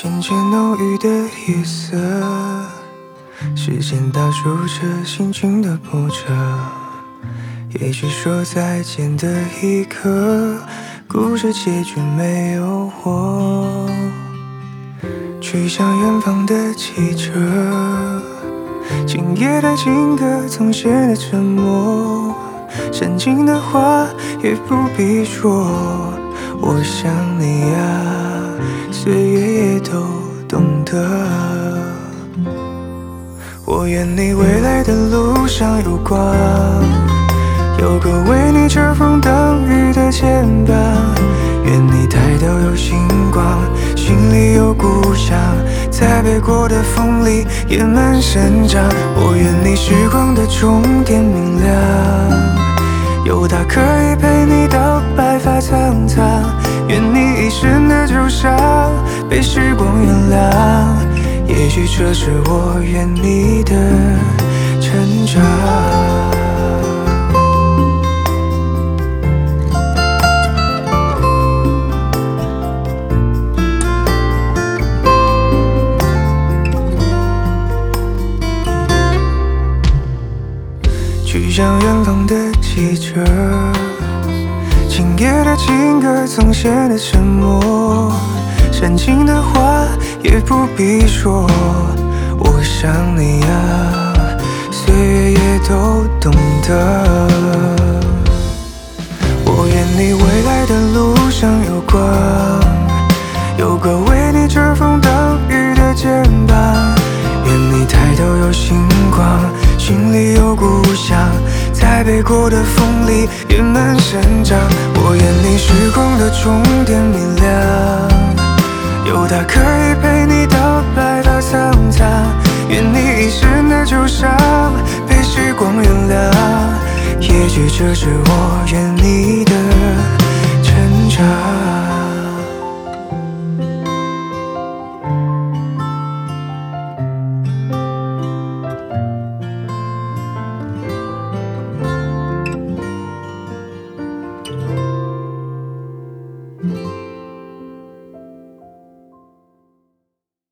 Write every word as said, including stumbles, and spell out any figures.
渐渐浓郁的夜色，时间倒数着心情的波折。也许说再见的一刻，故事结局没有我。去向远方的汽车，今夜的情歌总显得沉默，深情的话也不必说。我想你啊，岁月也都懂得。我愿你未来的路上有光，有个为你遮风挡雨的肩膀。愿你抬头有星光，心里有故乡，在背过的风里野蛮生长。我愿你时光的终点明亮，有它可以陪你到白发苍苍。愿你一生的忧伤被时光原谅，也许这是我愿你的成长。去向远方的汽车，今夜的情歌总显得沉默，深情的话也不必说。我想你啊，岁月也都懂得。我愿你未来的路上有光，有个为你遮风挡雨的肩膀。愿你抬头有星光，心里有故乡，在背过的风里野蛮生长。我愿你时光的终点明亮，有它可以陪你到白发苍苍。愿你一生的忧伤被时光原谅，也许这是我愿你的成长。